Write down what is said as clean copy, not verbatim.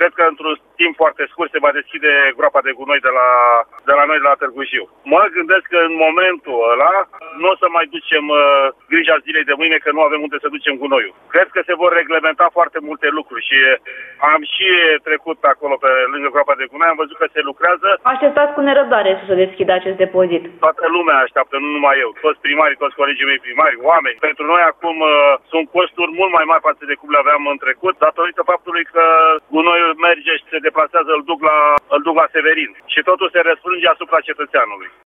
Cred că într-un timp foarte scurt se va deschide groapa de gunoi de la noi de la Târgu Jiu. Mă gândesc că în momentul ăla nu o să mai ducem grija zilei de mâine, că nu avem unde să ducem gunoiul. Cred că se vor reglementa foarte multe lucruri și am și trecut acolo pe lângă groapa de gunoi, am văzut că se lucrează. Așteptați cu nerăbdare să se deschidă acest depozit. Toată lumea așteaptă, nu numai eu, toți primarii, toți colegii mei primari, oameni. Pentru noi acum sunt costuri mult mai mari față de cum le aveam în trecut, datorită faptului că gunoiul merge și se deplasează, îl duc la Severin și totul se răsfrânge asupra cetățeanului.